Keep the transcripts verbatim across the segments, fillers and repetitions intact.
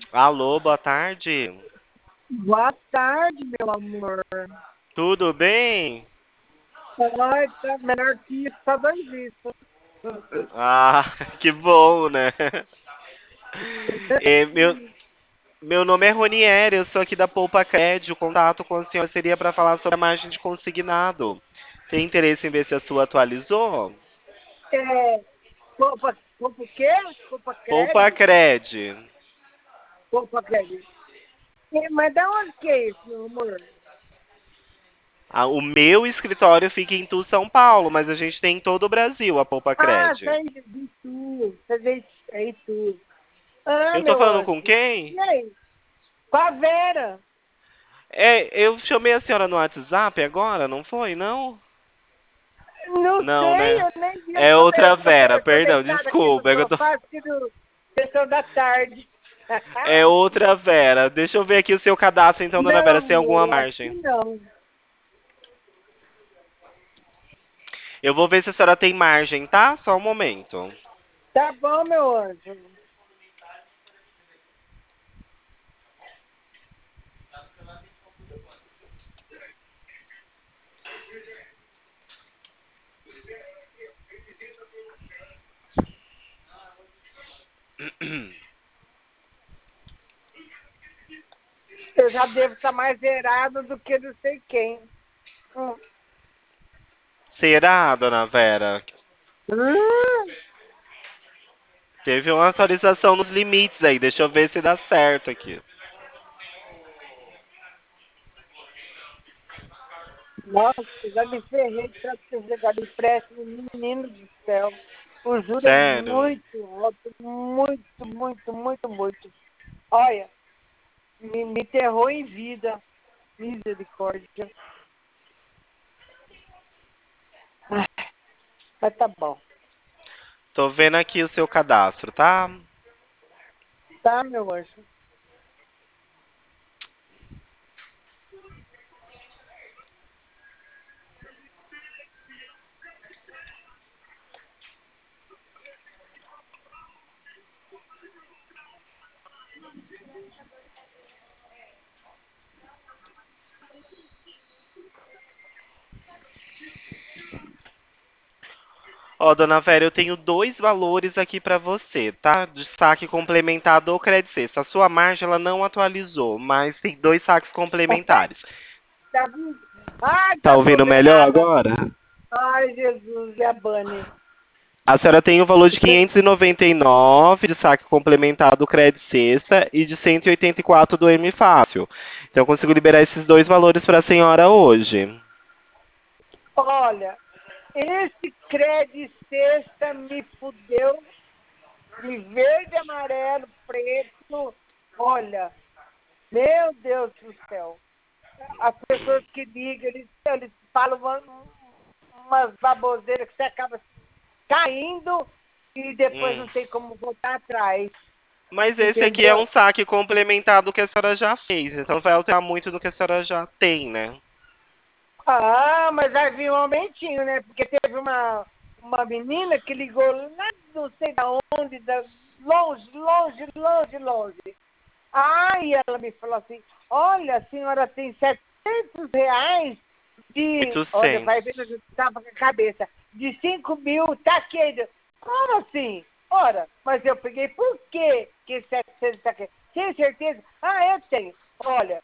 Alô, boa tarde. Boa tarde, meu amor. Tudo bem? Ai, tá melhor que isso, só dois isso. Ah, que bom, né? É, meu, meu nome é Ronieri, eu sou aqui da Poupa Cred. O contato com a senhora seria para falar sobre a margem de consignado. Tem interesse em ver se a sua atualizou? É, Copa, Copa o quê? Copa Poupa Cred? Cred. Copa Cred. É, mas da onde que é isso, meu amor? Ah, o meu escritório fica em Tu, São Paulo, mas a gente tem em todo o Brasil a Poupa Ah, Cred. tá em de tu. Você vem aí tu. Ah, Eu tô meu falando com anjo. quem? E aí? Com a Vera. É, eu chamei a senhora no WhatsApp agora, não foi? Não? Não Não, sei, né? eu nem vi. Eu É tô, outra eu tô, Vera, eu tô perdão, deitada aqui no desculpa. É, que eu tô... sofá assistindo sessão da tarde. é outra Vera. Deixa eu ver aqui o seu cadastro, então, dona Não, Vera, se tem alguma amor, acho que margem. não. Eu vou ver se a senhora tem margem, tá? Só um momento. Tá bom, meu anjo. Eu já devo estar mais zerado do que não sei quem. Hum. Será, dona Vera? Hum. Teve uma atualização nos limites aí. Deixa eu ver se dá certo aqui. Nossa, já me ferrei para pegar de empréstimo, menino do céu. O juro é Sério? muito alto, muito, muito, muito, muito. Olha, me, me enterrou em vida. Misericórdia. Ai, mas tá bom. Tô vendo aqui o seu cadastro, tá? Tá, meu anjo? Ó, dona Vera, eu tenho dois valores aqui pra você, tá? De saque complementado ou crédito sexta. A sua margem ela não atualizou, mas tem dois saques complementares. Tá, bom? Ai, Tá já tô ouvindo melhor zerada. agora? Ai, Jesus, e a Bunny? A senhora tem o valor de quinhentos e noventa e nove de saque complementado do crédito sexta e de cento e oitenta e quatro do M Fácil. Então eu consigo liberar esses dois valores para a senhora hoje. Olha, esse crédito sexta me fudeu de verde, amarelo, preto. Olha, meu Deus do céu. As pessoas que ligam, eles, eles falam uma, umas baboseiras que você acaba caindo e depois Hum. não tem como voltar atrás. Mas esse aqui é um Entendeu? saque complementado que a senhora já fez, então vai alterar muito do que a senhora já tem, né? Ah, mas vai vir um aumentinho, né? Porque teve uma, uma menina que ligou lá não sei da onde, da, longe, longe, longe, longe. Aí ela me falou assim, olha, a senhora tem setecentos reais de, olha, vai ver, oitocentos. eu estava com a cabeça, de cinco mil, tá aqui. Como assim? Ora, mas eu peguei, por quê que setecentos está aqui? Tem certeza? Ah, eu tenho. Olha,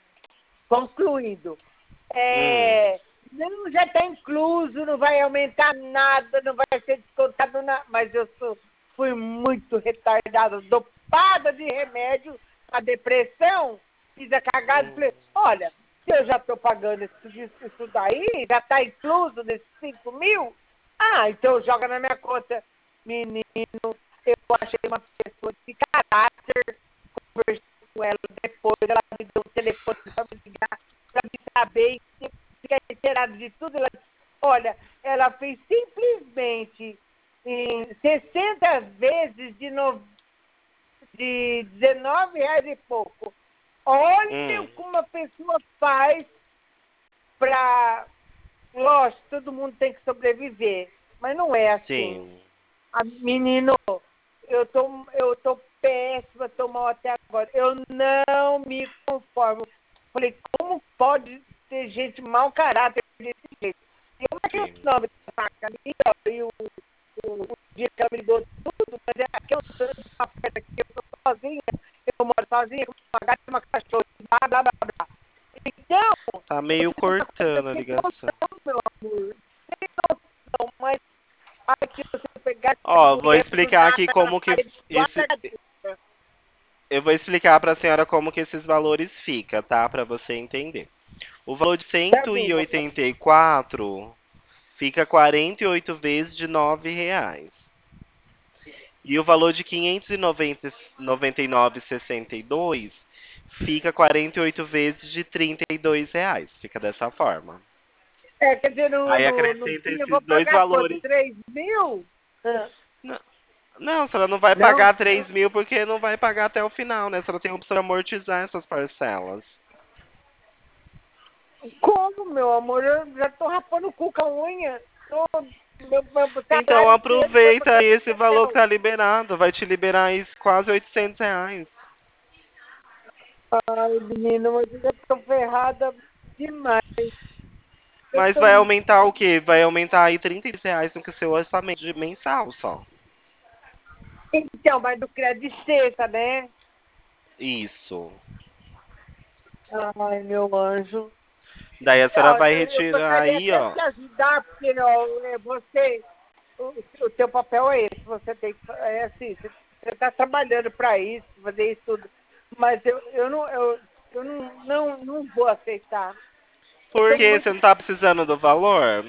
concluindo, Hum, é, não, já está incluso, não vai aumentar nada, não vai ser descontado nada, mas eu sou, fui muito retardada, dopada de remédio, a depressão, fiz a cagada e hum, falei, olha, se eu já estou pagando isso, isso, isso daí, já está incluso nesses cinco mil, ah, então joga na minha conta. Menino, eu achei uma pessoa de caráter, conversei com ela depois, ela me deu o telefone para me ligar, para me saber, ficar inteirado de tudo. Ela, olha, ela fez simplesmente em sessenta vezes de, no, de dezenove reais e pouco. Olha hum. o que uma pessoa faz para. Lógico, todo mundo tem que sobreviver, mas não é assim. Sim. A, menino, eu tô, eu tô péssima, tô mal até agora. Eu não me conformo. Falei, como pode ter gente mau caráter desse jeito? E eu achei o nome da faca ali, ó, e o, o, o dia que ela me ligou tudo, mas é aquele tanto de papel aqui, eu tô sozinha, eu moro sozinha, com uma gata e uma cachorra, blá, blá, blá, blá. Então, Tá meio cortando a tem ligação. noção, meu amor. Tem noção, mas aqui você pegar esse Ó, vou dinheiro, explicar usar aqui na como que parede, esse. guarda. Eu vou explicar para a senhora como que esses valores ficam, tá? Para você entender. O valor de Tá cento bom, e mamãe. oitenta e quatro fica quarenta e oito vezes de nove reais. E o valor de quinhentos e noventa e nove vírgula sessenta e dois fica quarenta e oito vezes de trinta e dois reais. Fica dessa forma. É, quer dizer, no, Aí no, no acrescenta fim eu esses vou dois pagar quanto? valores. Três mil? Ah, Não, não, a senhora não vai não? pagar três mil porque não vai pagar até o final, né? A senhora tem a opção de amortizar essas parcelas. Como, meu amor? Eu já tô rapando o cu com a unha. Tô, meu, meu Então salário inteiro foi pra aproveita esse valor que papel. tá liberado. Vai te liberar aí quase oitocentos reais. Ai, menino, mas eu já tô ferrada demais. Eu Mas tô... vai aumentar o quê? Vai aumentar aí trinta e seis reais no que seu orçamento de mensal só. Então, mas do crédito de sexta, né? Isso. Ai, meu anjo. Daí a senhora Não, vai eu retirar gostaria aí, até de ó. te ajudar, porque ó, é, você, o, o teu papel é esse, você tem que, é assim, você está trabalhando para isso, fazer isso tudo, mas eu, eu, não, eu, eu não, não, não vou aceitar. Eu Por tenho que muito. você não tá precisando do valor?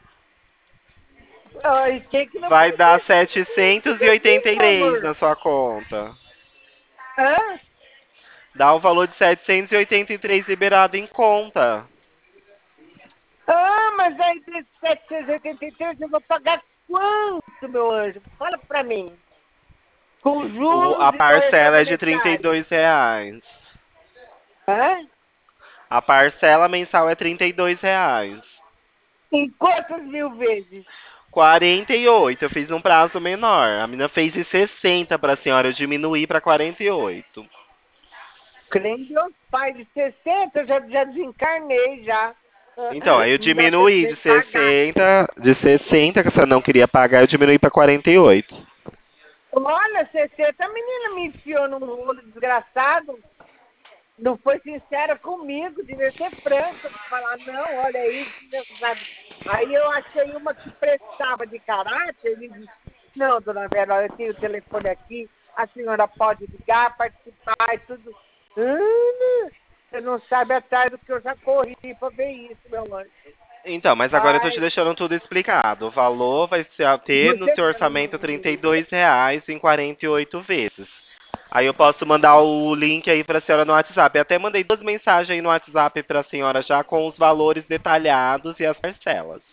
Ai, quem que não Vai dar precisa setecentos e de oitenta mim, e meu três amor? na sua conta. Hã? Dá o valor de setecentos e oitenta e três liberado em conta. Ah, mas aí desses setecentos e oitenta e três eu vou pagar quanto, meu anjo? Fala para mim. Com O, juros a e correção parcela é de trinta e monetária. dois reais. Hã? A parcela mensal é trinta e dois reais. Em quantas mil vezes? quarenta e oito, eu fiz um prazo menor. A menina fez em sessenta para a senhora, eu diminuí para quarenta e oito. Crê em Deus, pai de sessenta, eu já, já desencarnei já. Então, aí eu Não dá tempo diminuí nem de de pagar. sessenta, de sessenta que a senhora não queria pagar, eu diminuí para quarenta e oito. Olha, sessenta, a menina me enfiou num rolo desgraçado. Não foi sincera comigo, devia ser franca. Falar, não, olha aí, desgraçado. Aí eu achei uma que prestava de caráter e disse, não, dona Vera, eu tenho o telefone aqui, a senhora pode ligar, participar e tudo. Hum, você não sabe atrás do que eu já corri para ver isso, meu anjo. Então, mas agora eu tô te Ai, deixando tudo explicado. O valor vai ser- ter no você seu tá orçamento trinta e dois reais em quarenta e oito vezes. Aí eu posso mandar o link aí para a senhora no WhatsApp. Eu até mandei duas mensagens aí no WhatsApp para a senhora já com os valores detalhados e as parcelas.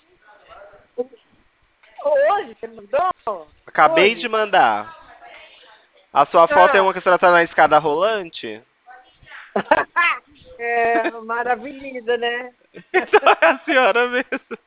hoje, você mandou? Acabei de Hoje? mandar. A sua foto é Ah, uma que a senhora tá na escada rolante? é maravilhosa, né? Então é a senhora mesmo.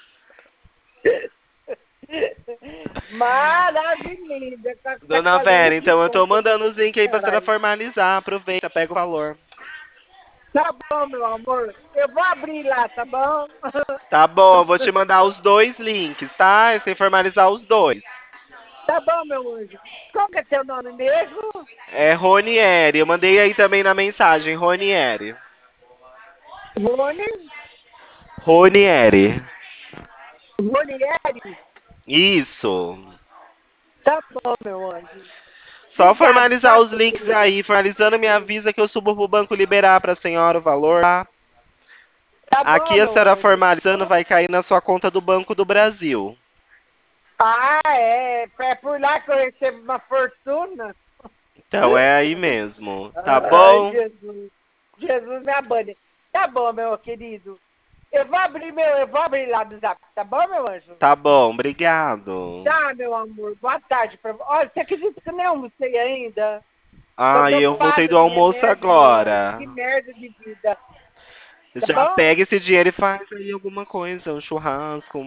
Maravilhosa. Tá, tá Dona fazendo Vera, que então eu tô bom, mandando os links aí pra senhora caralho. formalizar. Aproveita, pega o valor. Tá bom, meu amor. Eu vou abrir lá, tá bom? Tá bom, eu vou te mandar os dois links, tá? Sem formalizar os dois. Tá bom, meu anjo. Qual que é teu nome mesmo? É Ronieri, eu mandei aí também na mensagem, Ronieri. Rony? Ronieri. Ronieri? Isso. Tá bom, meu anjo. Só Obrigado, formalizar tá, os links querido? aí. Formalizando, me avisa que eu subo pro banco liberar pra senhora o valor, tá? Tá bom, Aqui a meu senhora anjo. formalizando vai cair na sua conta do Banco do Brasil. Ah, é. É por lá que eu recebo uma fortuna. Então é aí mesmo. Tá Ai, bom? Jesus. Jesus me abane. Tá bom, meu querido. Eu vou abrir meu, eu vou abrir lá do Zap, tá bom, meu anjo? Tá bom, obrigado. Tá, meu amor. Boa tarde pra você. Olha, você acredita que eu nem almocei ainda? Tô Ah, e eu voltei dopada do de almoço remédio, meu anjo. agora. Que merda de vida. Tá Já bom? pega esse dinheiro e faz aí alguma coisa, um churrasco.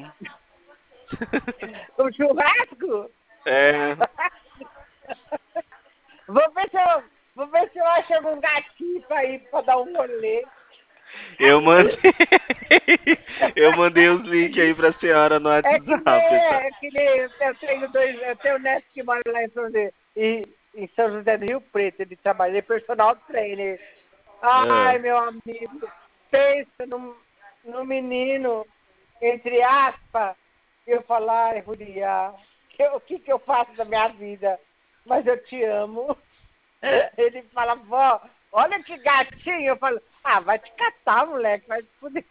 O churrasco? É. Vou ver se eu, vou ver se eu acho algum gatinho pra ir pra dar um rolê. Eu mandei. Eu mandei os links aí pra senhora no É que WhatsApp, nem, tá? é que nem eu tenho dois, eu tenho um neto que mora lá em São José, e, em São José do Rio Preto, ele trabalha, ele é personal trainer. Ah. Ai, meu amigo, pensa num, num menino, entre aspas, eu falar, ai, Ruria, que- o que, que eu faço da minha vida? Mas eu te amo. Ele fala, vó, olha que gatinho. Eu falo, ah, vai te catar, moleque, vai te fuder.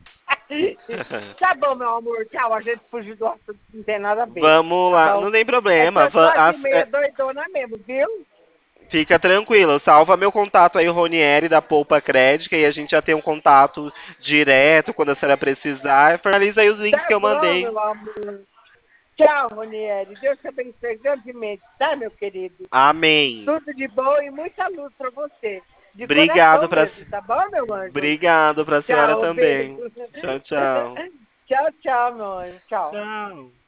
Tá bom, meu amor, tchau. A gente fugiu do assunto, não tem nada a ver. Vamos Tá lá, bom? não tem É que problema. eu tô va- assim as- meio é, doidona mesmo, viu? Fica tranquilo, salva meu contato aí, o Ronieri da Poupa Crédito, e a gente já tem um contato direto quando a senhora precisar. Finaliza aí os links Tá que eu bom, mandei. meu amor. Tchau, Ronieri. Deus te abençoe grandemente, tá, meu querido? Amém. Tudo de bom e muita luz pra você. De Obrigado coração pra, mesmo, tá bom, meu anjo? Obrigado pra senhora Tchau, também. beijo. Tchau, tchau. Tchau, tchau, meu anjo. Tchau. Tchau.